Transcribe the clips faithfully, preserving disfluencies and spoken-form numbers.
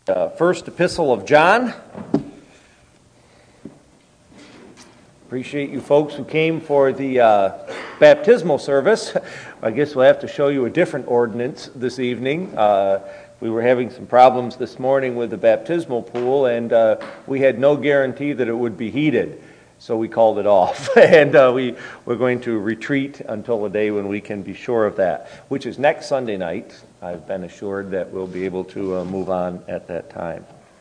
Uh, first epistle of John. Appreciate you folks who came for the uh, baptismal service. I guess we'll have to show you a different ordinance this evening. Uh, we were having some problems this morning with the baptismal pool, and uh, we had no guarantee that it would be heated. So we called it off, and uh, we, we're going to retreat until the day when we can be sure of that, which is next Sunday night. I've been assured that we'll be able to uh, move on at that time.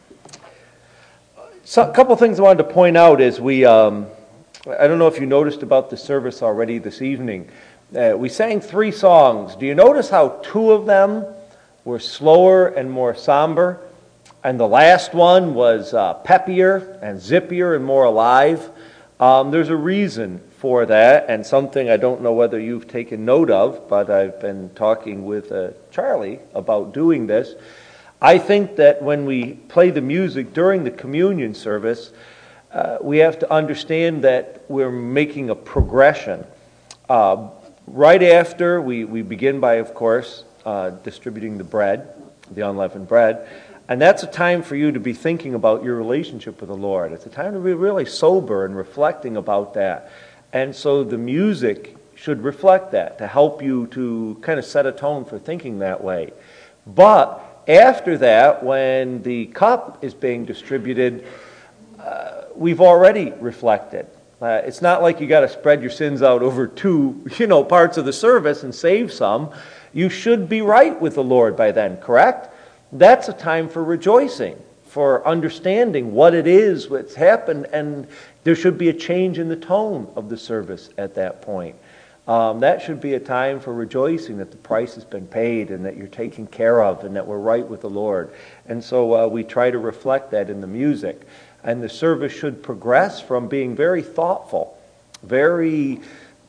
So a couple of things I wanted to point out is we, um, I don't know if you noticed about the service already this evening. Uh, we sang three songs. Do you notice how two of them were slower and more somber? And the last one was uh, peppier and zippier and more alive. Um, there's a reason for that, and something I don't know whether you've taken note of, but I've been talking with uh, Charlie about doing this. I think that when we play the music during the communion service, uh, we have to understand that we're making a progression. Uh, right after, we, we begin by, of course, uh, distributing the bread, the unleavened bread. And that's a time for you to be thinking about your relationship with the Lord. It's a time to be really sober and reflecting about that. And so the music should reflect that, to help you to kind of set a tone for thinking that way. But after that, when the cup is being distributed, uh, we've already reflected. Uh, it's not like you got to spread your sins out over two, you know, parts of the service and save some. You should be right with the Lord by then, correct? That's a time for rejoicing, for understanding what it is, what's happened, and there should be a change in the tone of the service at that point. Um, that should be a time for rejoicing that the price has been paid and that you're taken care of and that we're right with the Lord. And so uh, we try to reflect that in the music. And the service should progress from being very thoughtful, very,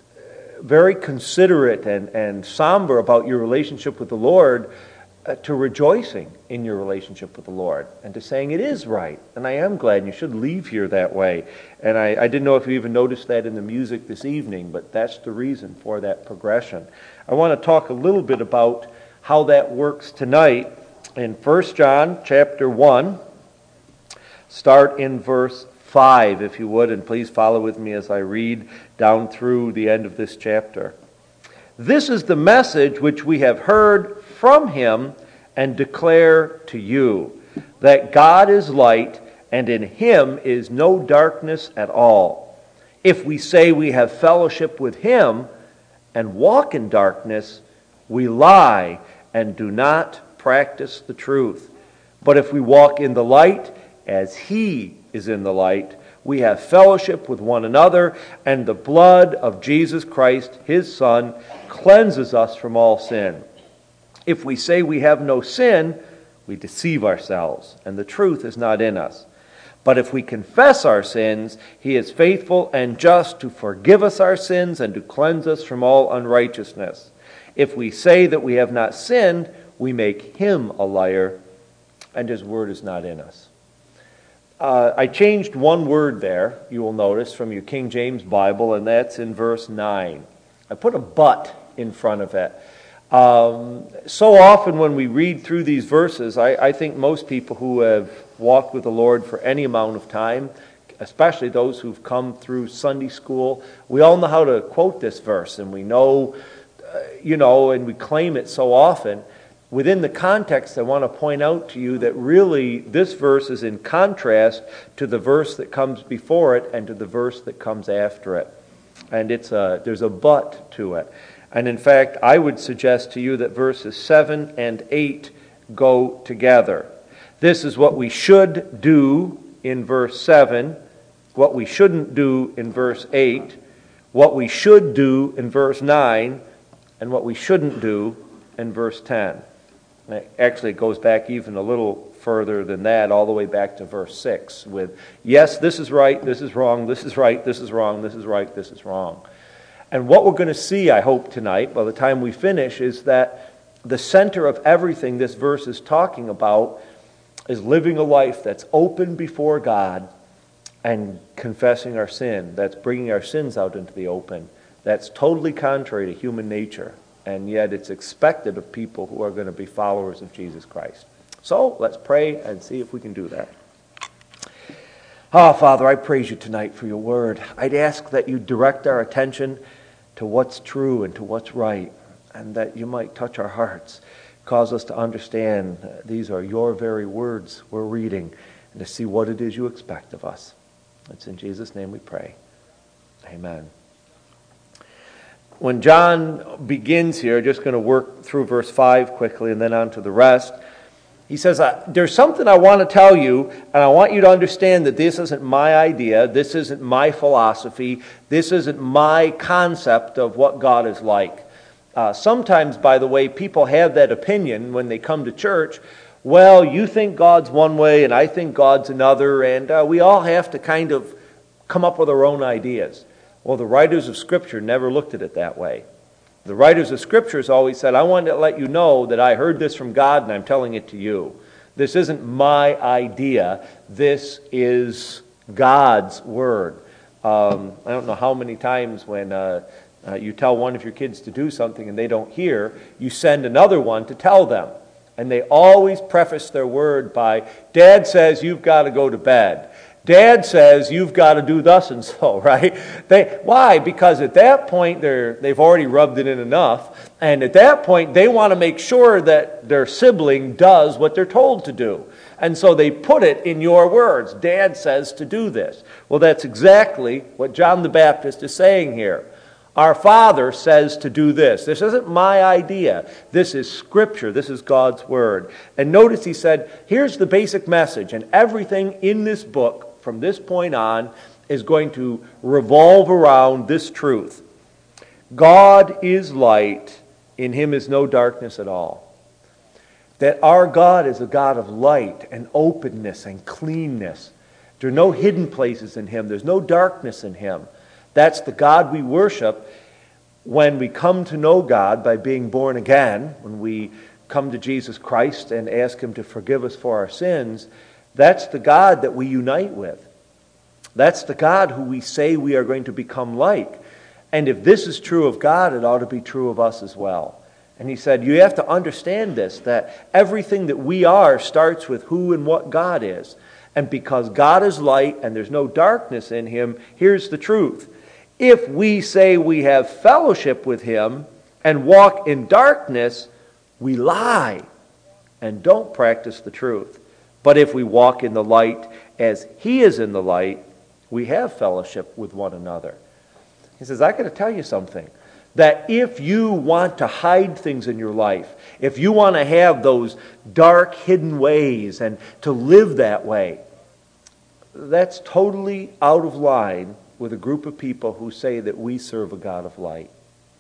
very considerate and, and somber about your relationship with the Lord, Uh, to rejoicing in your relationship with the Lord and to saying it is right and I am glad and you should leave here that way. And I, I didn't know if you even noticed that in the music this evening, but that's the reason for that progression. I want to talk a little bit about how that works tonight in First John chapter one. Start in verse five if you would, and please follow with me as I read down through the end of this chapter. This is the message which we have heard from him and declare to you, that God is light, and in him is no darkness at all. If we say we have fellowship with him and walk in darkness, we lie and do not practice the truth. But if we walk in the light, as he is in the light, we have fellowship with one another, and the blood of Jesus Christ, his Son, cleanses us from all sin. If we say we have no sin, we deceive ourselves, and the truth is not in us. But if we confess our sins, he is faithful and just to forgive us our sins and to cleanse us from all unrighteousness. If we say that we have not sinned, we make him a liar, and his word is not in us. Uh, I changed one word there, you will notice, from your King James Bible, and that's in verse nine. I put a but in front of it. Um, so often when we read through these verses, I, I think most people who have walked with the Lord for any amount of time, especially those who've come through Sunday school, we all know how to quote this verse, and we know, uh, you know, and we claim it so often. Within the context, I want to point out to you that really this verse is in contrast to the verse that comes before it and to the verse that comes after it. And it's a, there's a but to it. And in fact, I would suggest to you that verses seven and eight go together. This is what we should do in verse seven, what we shouldn't do in verse eight, what we should do in verse nine, and what we shouldn't do in verse ten. Actually, it goes back even a little further than that, all the way back to verse six, with, yes, this is right, this is wrong, this is right, this is wrong, this is right, this is wrong. And what we're going to see, I hope, tonight, by the time we finish, is that the center of everything this verse is talking about is living a life that's open before God and confessing our sin. That's bringing our sins out into the open. That's totally contrary to human nature. And yet it's expected of people who are going to be followers of Jesus Christ. So let's pray and see if we can do that. Oh, Father, I praise you tonight for your word. I'd ask that you direct our attention to what's true and to what's right, and that you might touch our hearts, cause us to understand these are your very words we're reading, and to see what it is you expect of us. It's in Jesus' name we pray. Amen. When John begins here, just going to work through verse five quickly and then on to the rest. He says, there's something I want to tell you, and I want you to understand that this isn't my idea, this isn't my philosophy, this isn't my concept of what God is like. Uh, sometimes, by the way, people have that opinion when they come to church. Well, you think God's one way, and I think God's another, and uh, we all have to kind of come up with our own ideas. Well, the writers of Scripture never looked at it that way. The writers of Scriptures always said, I wanted to let you know that I heard this from God and I'm telling it to you. This isn't my idea. This is God's Word. Um, I don't know how many times when uh, uh, you tell one of your kids to do something and they don't hear, you send another one to tell them. And they always preface their word by, Dad says you've got to go to bed. Dad says you've got to do thus and so, right? They, why? Because at that point, they're, they've already rubbed it in enough. And at that point, they want to make sure that their sibling does what they're told to do. And so they put it in your words. Dad says to do this. Well, that's exactly what John the Baptist is saying here. Our Father says to do this. This isn't my idea. This is Scripture. This is God's Word. And notice he said, here's the basic message. And everything in this book from this point on is going to revolve around this truth. God is light. In him is no darkness at all. That our God is a God of light and openness and cleanness. There are no hidden places in him. There's no darkness in him. That's the God we worship when we come to know God by being born again, when we come to Jesus Christ and ask him to forgive us for our sins. That's the God that we unite with. That's the God who we say we are going to become like. And if this is true of God, it ought to be true of us as well. And he said, you have to understand this, that everything that we are starts with who and what God is. And because God is light and there's no darkness in him, here's the truth. If we say we have fellowship with him and walk in darkness, we lie and don't practice the truth. But if we walk in the light as he is in the light, we have fellowship with one another. He says, I got to tell you something. That if you want to hide things in your life, if you want to have those dark hidden ways and to live that way, that's totally out of line with a group of people who say that we serve a God of light.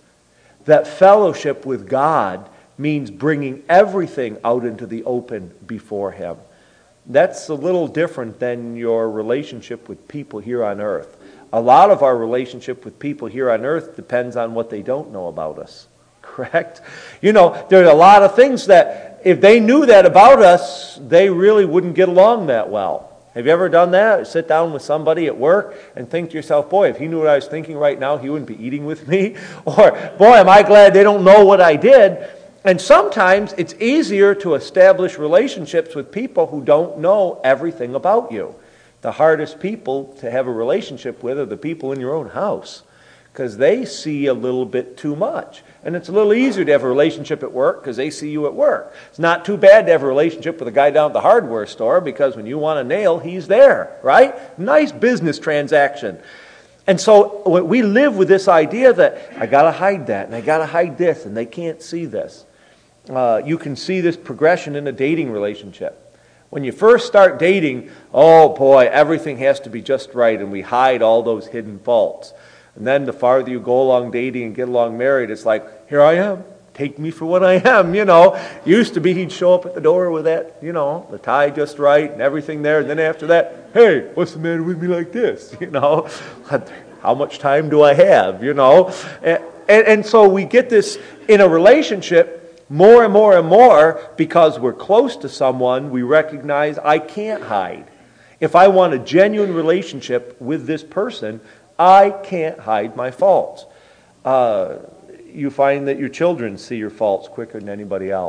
That fellowship with God means bringing everything out into the open before him. That's a little different than your relationship with people here on earth. A lot of our relationship with people here on earth depends on what they don't know about us. Correct? You know, there are a lot of things that if they knew that about us, they really wouldn't get along that well. Have you ever done that? Sit down with somebody at work and think to yourself, boy, if he knew what I was thinking right now, he wouldn't be eating with me. Or, boy, am I glad they don't know what I did. And sometimes it's easier to establish relationships with people who don't know everything about you. The hardest people to have a relationship with are the people in your own house, because they see a little bit too much. And it's a little easier to have a relationship at work because they see you at work. It's not too bad to have a relationship with a guy down at the hardware store because when you want a nail, he's there, right? Nice business transaction. And so we live with this idea that I got to hide that and I got to hide this and they can't see this. Uh, you can see this progression in a dating relationship. When you first start dating, oh boy, everything has to be just right and we hide all those hidden faults. And then the farther you go along dating and get along married, it's like, here I am, take me for what I am, you know. Used to be he'd show up at the door with that, you know, the tie just right and everything there. And then after that, hey, what's the matter with me like this, you know. How much time do I have, you know. And, and, and so we get this in a relationship more and more and more because we're close to someone, we recognize I can't hide. If I want a genuine relationship with this person, I can't hide my faults. Uh, you find that your children see your faults quicker than anybody else.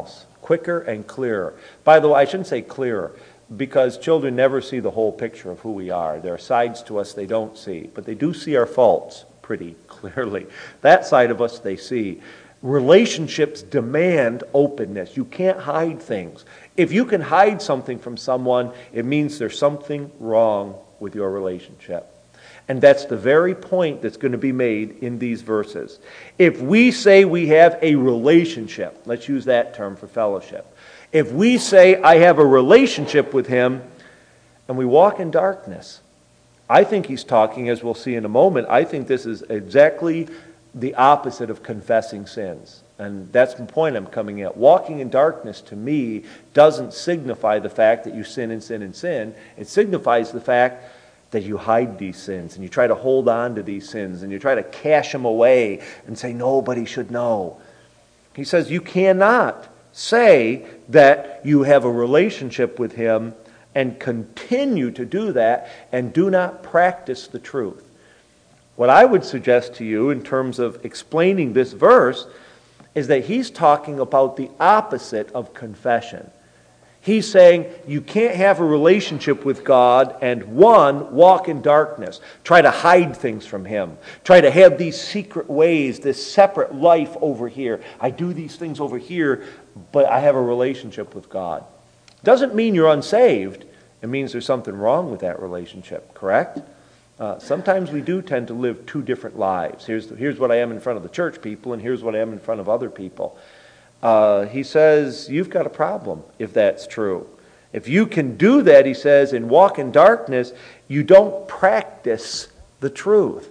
quicker and clearer. By the way, I shouldn't say clearer, because children never see the whole picture of who we are. There are sides to us they don't see, but they do see our faults pretty clearly. That side of us they see. Relationships demand openness. You can't hide things. If you can hide something from someone, it means there's something wrong with your relationship. And that's the very point that's going to be made in these verses. If we say we have a relationship, let's use that term for fellowship. If we say, I have a relationship with him, and we walk in darkness, I think he's talking, as we'll see in a moment, I think this is exactly the opposite of confessing sins. And that's the point I'm coming at. Walking in darkness, to me, doesn't signify the fact that you sin and sin and sin. It signifies the fact that you hide these sins, and you try to hold on to these sins, and you try to cash them away and say, nobody should know. He says you cannot say that you have a relationship with him and continue to do that and do not practice the truth. What I would suggest to you in terms of explaining this verse is that he's talking about the opposite of confession. He's saying you can't have a relationship with God and, one, walk in darkness, try to hide things from him, try to have these secret ways, this separate life over here. I do these things over here, but I have a relationship with God. Doesn't mean you're unsaved. It means there's something wrong with that relationship, correct? Uh, sometimes we do tend to live two different lives. Here's, here's what I am in front of the church people, and here's what I am in front of other people. Uh, he says, you've got a problem if that's true. If you can do that, he says, and walk in darkness, you don't practice the truth.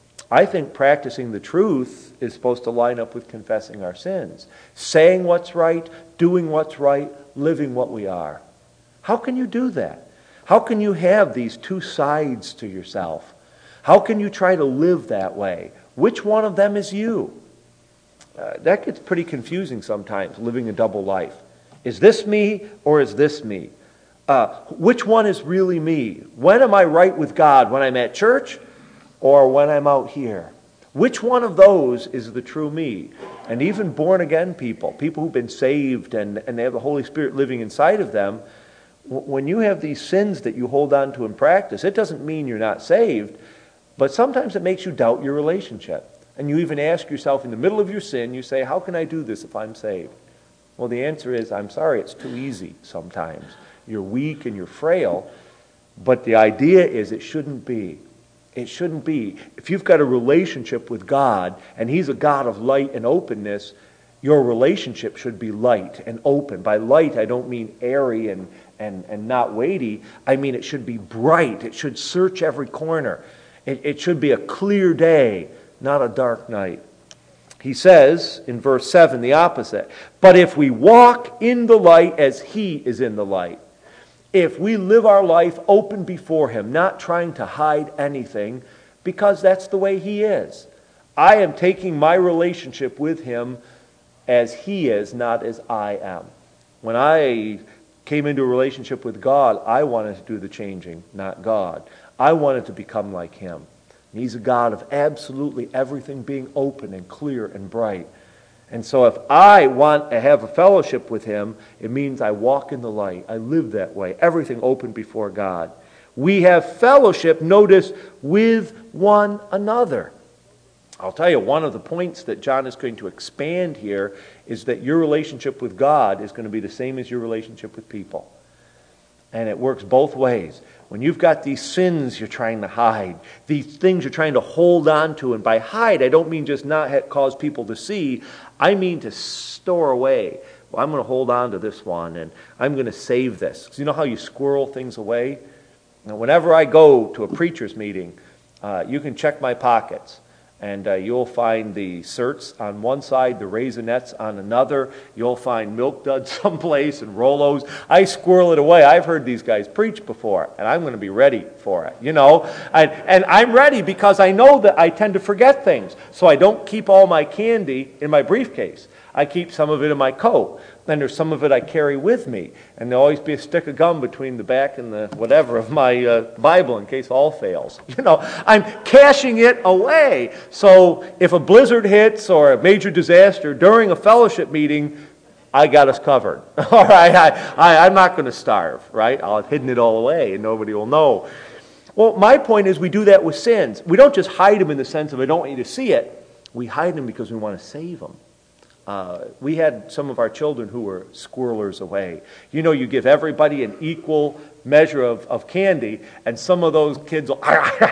I think practicing the truth is supposed to line up with confessing our sins. Saying what's right, doing what's right, living what we are. How can you do that? How can you have these two sides to yourself? How can you try to live that way? Which one of them is you? Uh, that gets pretty confusing sometimes, living a double life. Is this me or is this me? Uh, which one is really me? When am I right with God? When I'm at church or when I'm out here? Which one of those is the true me? And even born-again people, people who've been saved and, and they have the Holy Spirit living inside of them, w- when you have these sins that you hold on to and practice, it doesn't mean you're not saved, but sometimes it makes you doubt your relationship. And you even ask yourself in the middle of your sin, you say, how can I do this if I'm saved? Well, the answer is, I'm sorry, it's too easy sometimes. You're weak and you're frail, but the idea is it shouldn't be. It shouldn't be. If you've got a relationship with God, and he's a God of light and openness, your relationship should be light and open. By light, I don't mean airy and, and, and not weighty. I mean it should be bright. It should search every corner. It, it should be a clear day, not a dark night. He says in verse seven the opposite. But if we walk in the light as he is in the light, if we live our life open before him, not trying to hide anything, because that's the way he is. I am taking my relationship with him as he is, not as I am. When I came into a relationship with God, I wanted to do the changing, not God. I wanted to become like him. He's a God of absolutely everything being open and clear and bright. And so if I want to have a fellowship with him, it means I walk in the light. I live that way. Everything open before God. We have fellowship, notice, with one another. I'll tell you, one of the points that John is going to expand here is that your relationship with God is going to be the same as your relationship with people. And it works both ways. When you've got these sins you're trying to hide, these things you're trying to hold on to, and by hide, I don't mean just not ha- cause people to see, I mean to store away. Well, I'm going to hold on to this one, and I'm going to save this. Because you know how you squirrel things away? Now, whenever I go to a preacher's meeting, uh, you can check my pockets. And uh, you'll find the certs on one side, the Raisinets on another. You'll find Milk Duds someplace and Rolos. I squirrel it away. I've heard these guys preach before, and I'm going to be ready for it, you know. And, and I'm ready because I know that I tend to forget things. So I don't keep all my candy in my briefcase. I keep some of it in my coat. Then there's some of it I carry with me. And there'll always be a stick of gum between the back and the whatever of my uh, Bible in case all fails. You know, I'm cashing it away. So if a blizzard hits or a major disaster during a fellowship meeting, I got us covered. All right, I, I, I'm not going to starve, right? I'll have hidden it all away and nobody will know. Well, my point is we do that with sins. We don't just hide them in the sense of I don't want you to see it. We hide them because we want to save them. Uh, we had some of our children who were squirrelers away. You know, you give everybody an equal measure of, of candy, and some of those kids will,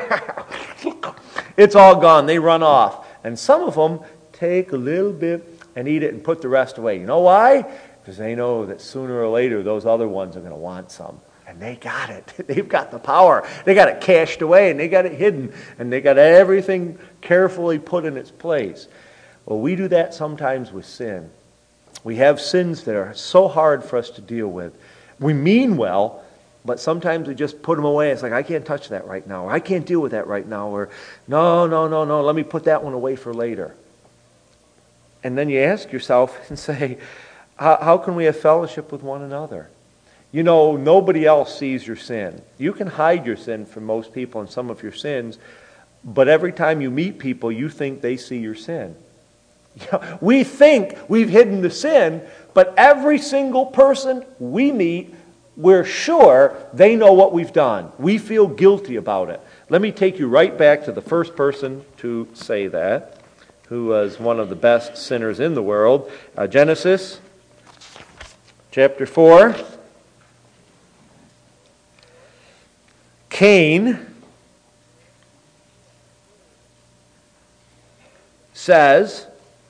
it's all gone. They run off. And some of them take a little bit and eat it and put the rest away. You know why? Because they know that sooner or later those other ones are going to want some. And they got it. They've got the power. They got it cached away and they got it hidden. And they got everything carefully put in its place. Well, we do that sometimes with sin. We have sins that are so hard for us to deal with. We mean well, but sometimes we just put them away. It's like, I can't touch that right now. Or I can't deal with that right now. Or, no, no, no, no, let me put that one away for later. And then you ask yourself and say, how, how can we have fellowship with one another? You know, nobody else sees your sin. You can hide your sin from most people and some of your sins, but every time you meet people, you think they see your sin. We think we've hidden the sin, but every single person we meet, we're sure they know what we've done. We feel guilty about it. Let me take you right back to the first person to say that, who was one of the best sinners in the world. Uh, Genesis chapter four. Cain says,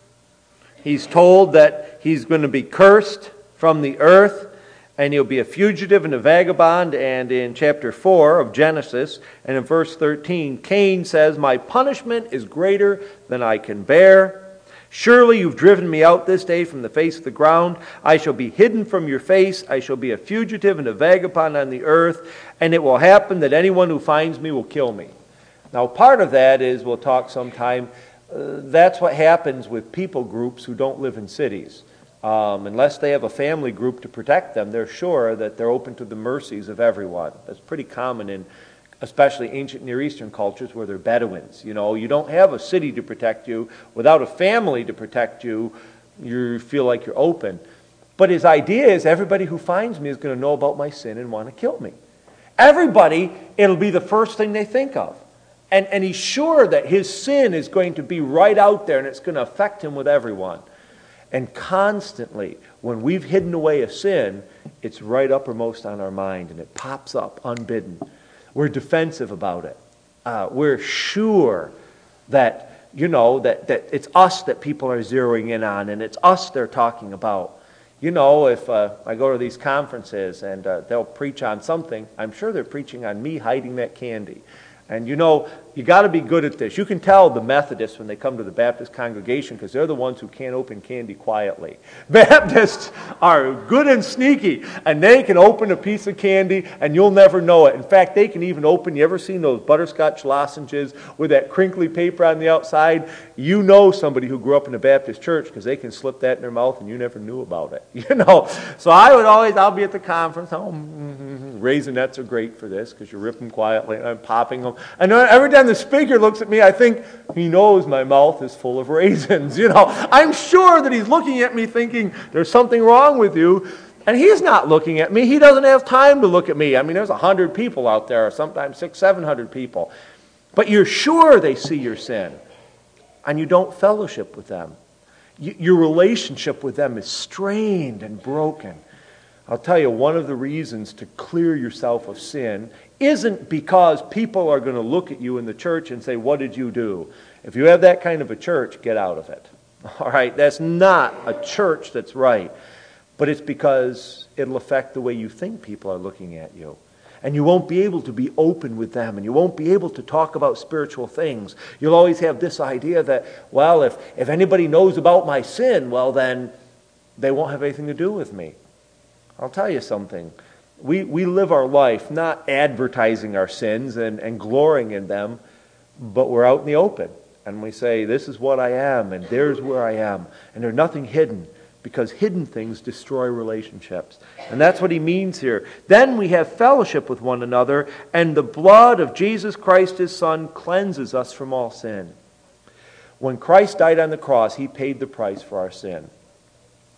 he's told that he's going to be cursed from the earth and he'll be a fugitive and a vagabond. And in chapter four of Genesis and in verse thirteen, Cain says, my punishment is greater than I can bear. Surely you've driven me out this day from the face of the ground. I shall be hidden from your face. I shall be a fugitive and a vagabond on the earth. And it will happen that anyone who finds me will kill me. Now, part of that is, we'll talk sometime, uh, that's what happens with people groups who don't live in cities. Um, unless they have a family group to protect them, they're sure that they're open to the mercies of everyone. That's pretty common in especially ancient Near Eastern cultures where they're Bedouins. You know, you don't have a city to protect you. Without a family to protect you, you feel like you're open. But his idea is everybody who finds me is going to know about my sin and want to kill me. Everybody, it'll be the first thing they think of. And, and he's sure that his sin is going to be right out there and it's going to affect him with everyone. And constantly, when we've hidden away a sin, it's right uppermost on our mind and it pops up unbidden. We're defensive about it. Uh, we're sure that, you know, that, that it's us that people are zeroing in on and it's us they're talking about. You know, if uh, I go to these conferences and uh, they'll preach on something, I'm sure they're preaching on me hiding that candy. And you know, you got to be good at this. You can tell the Methodists when they come to the Baptist congregation because they're the ones who can't open candy quietly. Baptists are good and sneaky, and they can open a piece of candy and you'll never know it. In fact, they can even open, you ever seen those butterscotch lozenges with that crinkly paper on the outside? You know somebody who grew up in a Baptist church because they can slip that in their mouth and you never knew about it. You know, so I would always, I'll be at the conference, oh, mm-hmm, Raisinets are great for this because you rip them quietly and I'm popping them. And every time the speaker looks at me, I think, he knows my mouth is full of raisins. You know, I'm sure that he's looking at me thinking, there's something wrong with you. And he's not looking at me. He doesn't have time to look at me. I mean, there's a hundred people out there, sometimes six, seven hundred people. But you're sure they see your sin. And you don't fellowship with them. Y- your relationship with them is strained and broken. I'll tell you, one of the reasons to clear yourself of sin isn't because people are going to look at you in the church and say, what did you do? If you have that kind of a church, get out of it. All right, that's not a church that's right. But it's because it'll affect the way you think people are looking at you. And you won't be able to be open with them, and you won't be able to talk about spiritual things. You'll always have this idea that, well, if, if anybody knows about my sin, well, then they won't have anything to do with me. I'll tell you something. We we live our life not advertising our sins and, and glorying in them, but we're out in the open. And we say, this is what I am, and there's where I am. And there's nothing hidden, because hidden things destroy relationships. And that's what he means here. Then we have fellowship with one another, and the blood of Jesus Christ, his Son, cleanses us from all sin. When Christ died on the cross, he paid the price for our sin.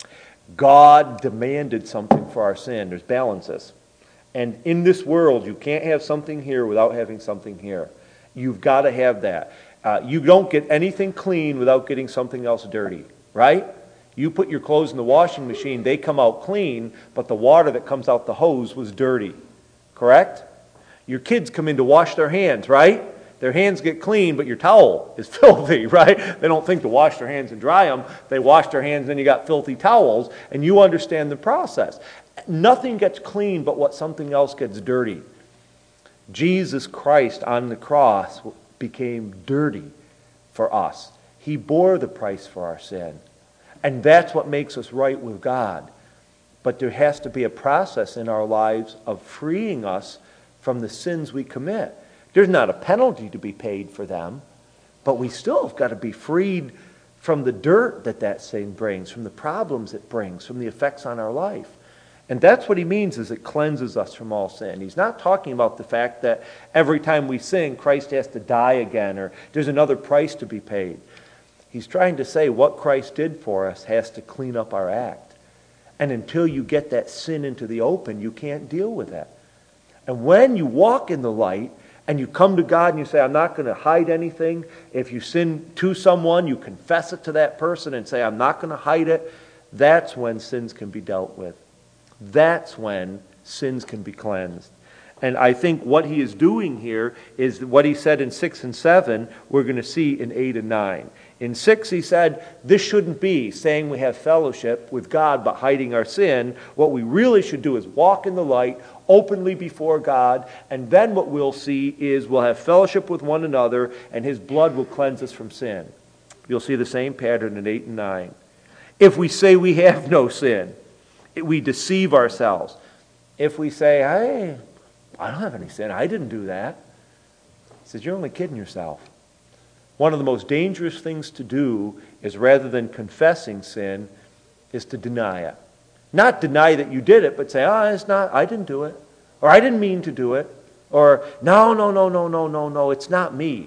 God demanded something for our sin. There's balances. And in this world, you can't have something here without having something here. You've got to have that. Uh, you don't get anything clean without getting something else dirty, right? You put your clothes in the washing machine, they come out clean, but the water that comes out the hose was dirty, correct? Your kids come in to wash their hands, right? Their hands get clean, but your towel is filthy, right? They don't think to wash their hands and dry them. They wash their hands, and you got filthy towels, and you understand the process. Nothing gets clean but what something else gets dirty. Jesus Christ on the cross became dirty for us. He bore the price for our sin. And that's what makes us right with God. But there has to be a process in our lives of freeing us from the sins we commit. There's not a penalty to be paid for them, but we still have got to be freed from the dirt that that sin brings, from the problems it brings, from the effects on our life. And that's what he means, is it cleanses us from all sin. He's not talking about the fact that every time we sin, Christ has to die again, or there's another price to be paid. He's trying to say what Christ did for us has to clean up our act. And until you get that sin into the open, you can't deal with that. And when you walk in the light, and you come to God and you say, I'm not going to hide anything. If you sin to someone, you confess it to that person and say, I'm not going to hide it. That's when sins can be dealt with. That's when sins can be cleansed. And I think what he is doing here is what he said in six and seven, we're going to see in eight and nine. In six, he said, this shouldn't be saying we have fellowship with God but hiding our sin. What we really should do is walk in the light openly before God, and then what we'll see is we'll have fellowship with one another, and his blood will cleanse us from sin. You'll see the same pattern in eight and nine. If we say we have no sin, we deceive ourselves. If we say, hey, I don't have any sin, I didn't do that, he says, you're only kidding yourself. One of the most dangerous things to do is, rather than confessing sin, is to deny it. Not deny that you did it, but say, oh, it's not, I didn't do it. Or I didn't mean to do it. Or, no, no, no, no, no, no, no, it's not me.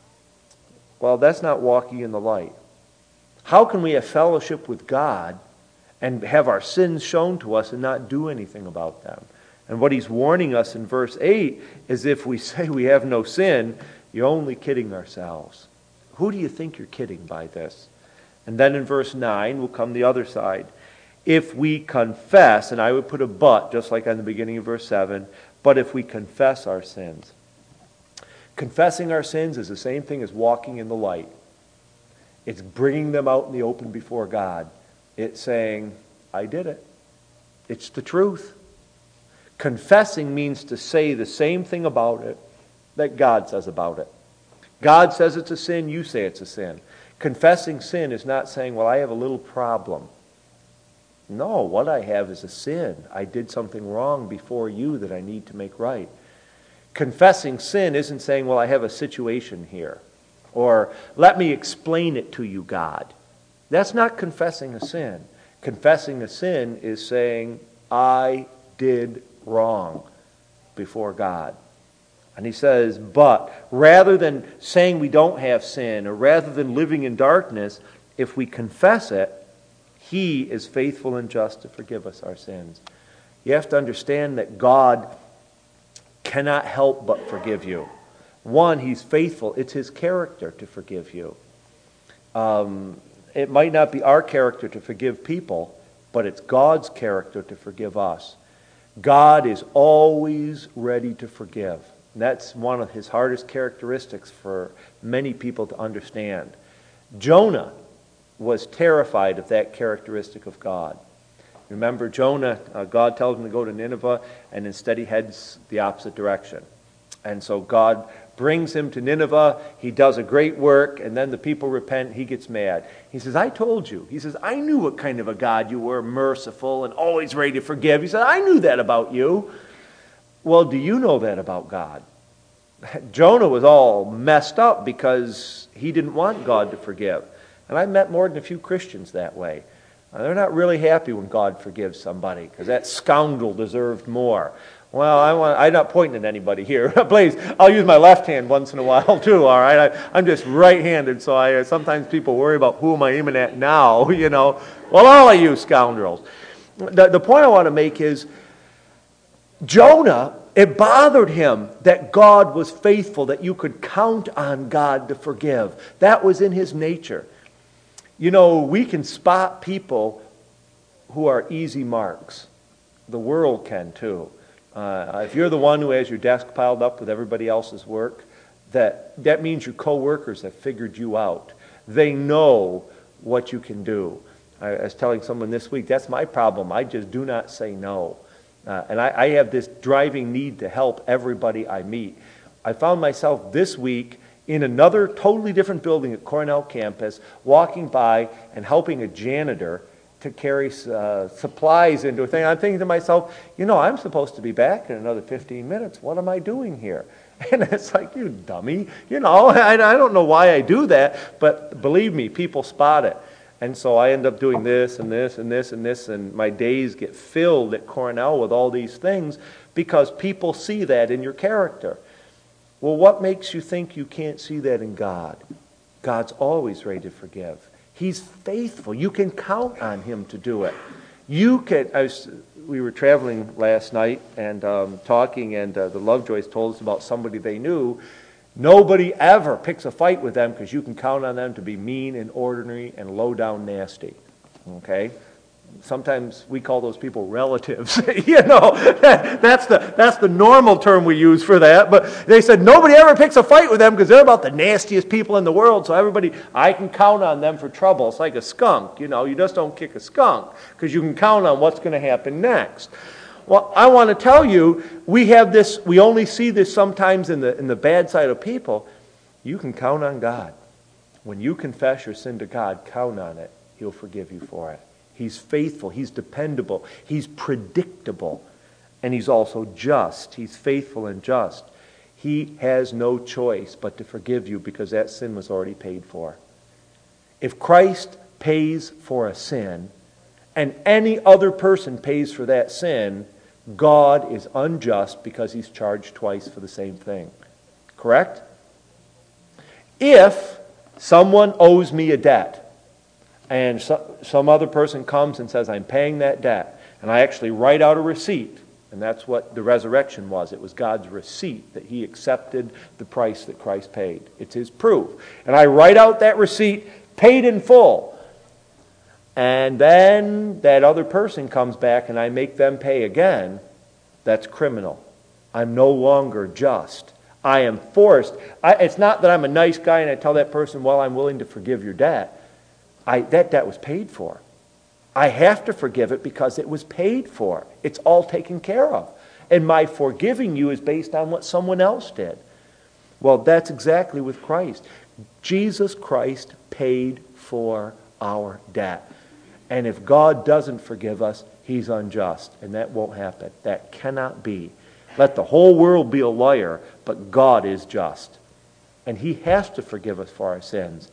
Well, that's not walking in the light. How can we have fellowship with God and have our sins shown to us and not do anything about them? And what he's warning us in verse eight is, if we say we have no sin, you're only kidding ourselves. Who do you think you're kidding by this? And then in verse nine will come the other side. If we confess, and I would put a but, just like on the beginning of verse seven, but if we confess our sins. Confessing our sins is the same thing as walking in the light. It's bringing them out in the open before God. It's saying, I did it. It's the truth. Confessing means to say the same thing about it that God says about it. God says it's a sin, you say it's a sin. Confessing sin is not saying, well, I have a little problem. No, what I have is a sin. I did something wrong before you that I need to make right. Confessing sin isn't saying, well, I have a situation here. Or, let me explain it to you, God. That's not confessing a sin. Confessing a sin is saying, I did wrong before God. And he says, but rather than saying we don't have sin, or rather than living in darkness, if we confess it, he is faithful and just to forgive us our sins. You have to understand that God cannot help but forgive you. One, he's faithful. It's his character to forgive you. Um, it might not be our character to forgive people, but it's God's character to forgive us. God is always ready to forgive. And that's one of his hardest characteristics for many people to understand. Jonah was terrified of that characteristic of God. Remember, Jonah, uh, God tells him to go to Nineveh, and instead he heads the opposite direction. And so God brings him to Nineveh, he does a great work, and then the people repent, he gets mad. He says, I told you. He says, I knew what kind of a God you were, merciful and always ready to forgive. He said, I knew that about you. Well, do you know that about God? Jonah was all messed up because he didn't want God to forgive. And I've met more than a few Christians that way. Uh, they're not really happy when God forgives somebody because that scoundrel deserved more. Well, I want, I'm not pointing at anybody here. Please, I'll use my left hand once in a while too, all right? I, I'm just right-handed, so I sometimes people worry about who am I aiming at now, you know. Well, all of you scoundrels. The, the point I want to make is Jonah, it bothered him that God was faithful, that you could count on God to forgive. That was in his nature. You know, we can spot people who are easy marks. The world can too. Uh, if you're the one who has your desk piled up with everybody else's work, that, that means your coworkers have figured you out. They know what you can do. I, I was telling someone this week, that's my problem. I just do not say no. Uh, and I, I have this driving need to help everybody I meet. I found myself this week in another totally different building at Cornell campus, walking by and helping a janitor to carry uh, supplies into a thing. I'm thinking to myself, you know, I'm supposed to be back in another fifteen minutes. What am I doing here? And it's like, you dummy. You know, I, I don't know why I do that, but believe me, people spot it. And so I end up doing this and this and this and this, and my days get filled at Cornell with all these things because people see that in your character. Well, what makes you think you can't see that in God? God's always ready to forgive. He's faithful. You can count on him to do it. You can. I was, we were traveling last night and um, talking, and uh, the Lovejoys told us about somebody they knew. Nobody ever picks a fight with them because you can count on them to be mean and ordinary and low down nasty. Okay? Sometimes we call those people relatives. You know, that's the that's the normal term we use for that. But they said nobody ever picks a fight with them because they're about the nastiest people in the world. So everybody, I can count on them for trouble. It's like a skunk. You know, you just don't kick a skunk because you can count on what's going to happen next. Well, I want to tell you, we have this. We only see this sometimes in the in the bad side of people. You can count on God. When you confess your sin to God, count on it. He'll forgive you for it. He's faithful. He's dependable. He's predictable. And he's also just. He's faithful and just. He has no choice but to forgive you because that sin was already paid for. If Christ pays for a sin and any other person pays for that sin, God is unjust because he's charged twice for the same thing. Correct? If someone owes me a debt, and so, some other person comes and says, I'm paying that debt, and I actually write out a receipt, and that's what the resurrection was. It was God's receipt that he accepted the price that Christ paid. It's his proof. And I write out that receipt, paid in full. And then that other person comes back and I make them pay again. That's criminal. I'm no longer just. I am forced. I, it's not that I'm a nice guy and I tell that person, well, I'm willing to forgive your debt. I, that debt was paid for. I have to forgive it because it was paid for. It's all taken care of. And my forgiving you is based on what someone else did. Well, that's exactly with Christ. Jesus Christ paid for our debt. And if God doesn't forgive us, he's unjust. And that won't happen. That cannot be. Let the whole world be a liar, but God is just. And he has to forgive us for our sins.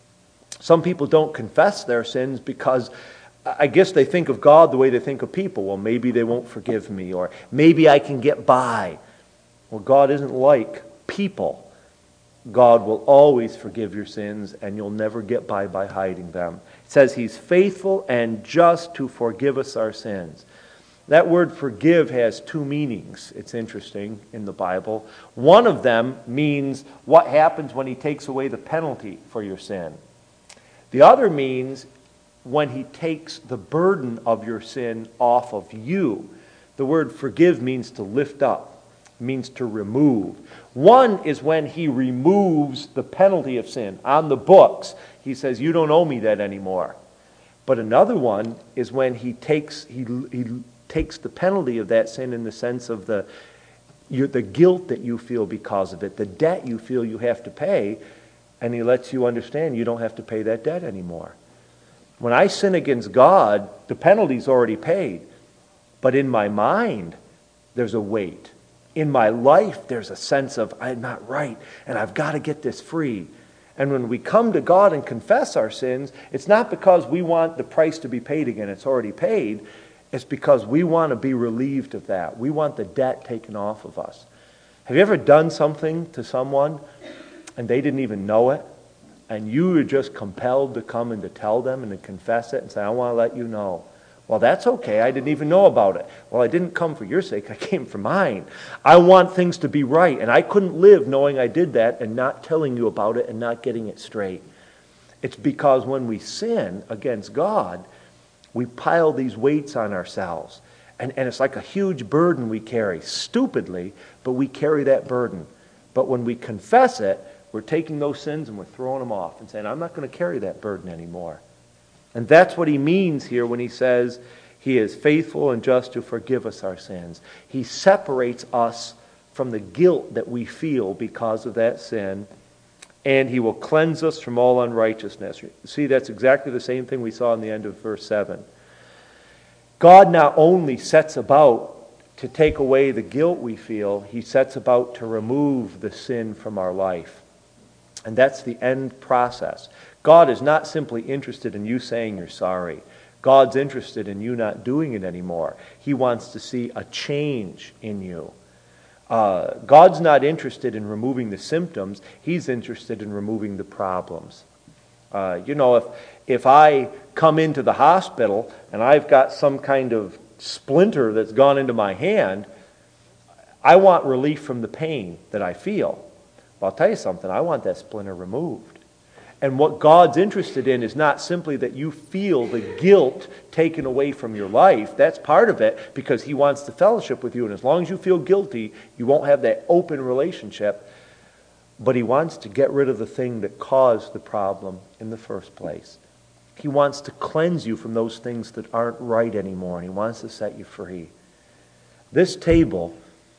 Some people don't confess their sins because I guess they think of God the way they think of people. Well, maybe they won't forgive me, or maybe I can get by. Well, God isn't like people. God will always forgive your sins, and you'll never get by by hiding them. It says he's faithful and just to forgive us our sins. That word forgive has two meanings. It's interesting in the Bible. One of them means what happens when he takes away the penalty for your sin. The other means when he takes the burden of your sin off of you. The word forgive means to lift up, means to remove. One is when he removes the penalty of sin on the books. He says, you don't owe me that anymore. But another one is when he takes he, he takes the penalty of that sin in the sense of the, you, the guilt that you feel because of it, the debt you feel you have to pay, and he lets you understand you don't have to pay that debt anymore. When I sin against God, the penalty's already paid. But in my mind, there's a weight. In my life, there's a sense of, I'm not right, and I've got to get this free. And when we come to God and confess our sins, it's not because we want the price to be paid again. It's already paid. It's because we want to be relieved of that. We want the debt taken off of us. Have you ever done something to someone and they didn't even know it? And you were just compelled to come and to tell them and to confess it and say, I want to let you know. Well, that's okay. I didn't even know about it. Well, I didn't come for your sake. I came for mine. I want things to be right. And I couldn't live knowing I did that and not telling you about it and not getting it straight. It's because when we sin against God, we pile these weights on ourselves. And, and it's like a huge burden we carry, stupidly, but we carry that burden. But when we confess it, we're taking those sins and we're throwing them off and saying, I'm not going to carry that burden anymore. And that's what he means here when he says he is faithful and just to forgive us our sins. He separates us from the guilt that we feel because of that sin, and he will cleanse us from all unrighteousness. See, that's exactly the same thing we saw in the end of verse seven. God not only sets about to take away the guilt we feel, he sets about to remove the sin from our life. And that's the end process. God is not simply interested in you saying you're sorry. God's interested in you not doing it anymore. He wants to see a change in you. Uh, God's not interested in removing the symptoms. He's interested in removing the problems. Uh, you know, if if I come into the hospital and I've got some kind of splinter that's gone into my hand, I want relief from the pain that I feel. Well, I'll tell you something, I want that splinter removed. And what God's interested in is not simply that you feel the guilt taken away from your life. That's part of it, because he wants to fellowship with you. And as long as you feel guilty, you won't have that open relationship. But he wants to get rid of the thing that caused the problem in the first place. He wants to cleanse you from those things that aren't right anymore. And he wants to set you free. This table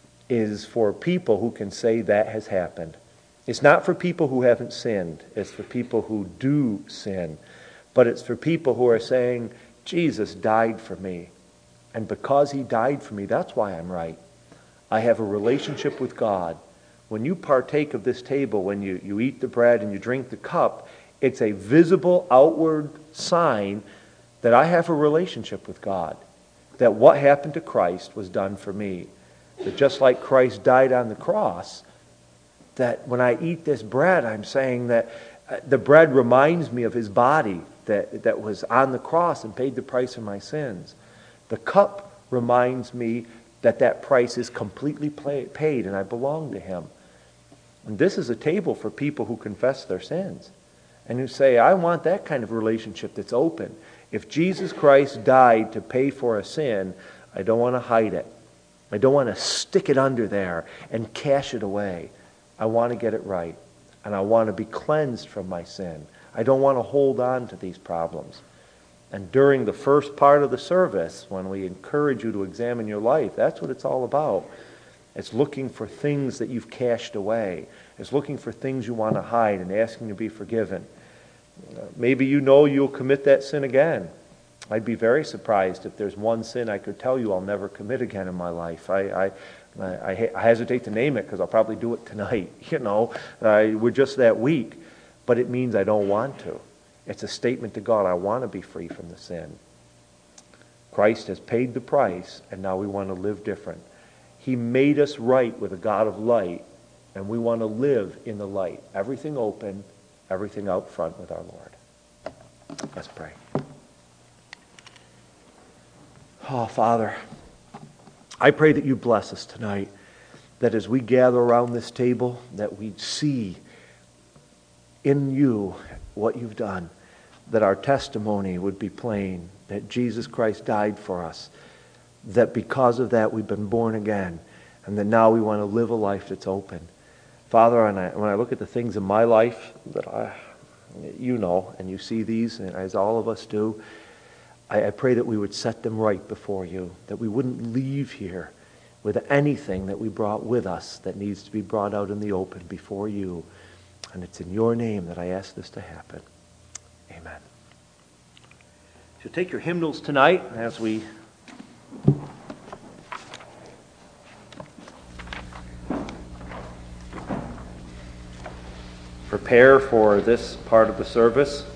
is for people who can say that has happened. It's not for people who haven't sinned. It's for people who do sin. But it's for people who are saying, Jesus died for me. And because he died for me, that's why I'm right. I have a relationship with God. When you partake of this table, when you, you eat the bread and you drink the cup, it's a visible outward sign that I have a relationship with God. That what happened to Christ was done for me. That just like Christ died on the cross, that when I eat this bread, I'm saying that the bread reminds me of his body that, that was on the cross and paid the price for my sins. The cup reminds me that that price is completely paid and I belong to him. And this is a table for people who confess their sins and who say, I want that kind of relationship that's open. If Jesus Christ died to pay for a sin, I don't want to hide it. I don't want to stick it under there and cash it away. I want to get it right, and I want to be cleansed from my sin. I don't want to hold on to these problems. And during the first part of the service, when we encourage you to examine your life, that's what it's all about. It's looking for things that you've cached away. It's looking for things you want to hide and asking to be forgiven. Uh, maybe you know you'll commit that sin again. I'd be very surprised if there's one sin I could tell you I'll never commit again in my life. I, I I, I hesitate to name it because I'll probably do it tonight. You know, uh, we're just that weak. But it means I don't want to. It's a statement to God, I want to be free from the sin. Christ has paid the price, and now we want to live different. He made us right with a God of light, and we want to live in the light. Everything open, everything out front with our Lord. Let's pray. Oh, Father, I pray that you bless us tonight, that as we gather around this table, that we see in you what you've done, that our testimony would be plain, that Jesus Christ died for us, that because of that we've been born again, and that now we want to live a life that's open. Father, and I, when I look at the things in my life that I, you know, and you see these, as all of us do, I, I pray that we would set them right before you, that we wouldn't leave here with anything that we brought with us that needs to be brought out in the open before you. And it's in your name that I ask this to happen. Amen. So take your hymnals tonight as we prepare for this part of the service.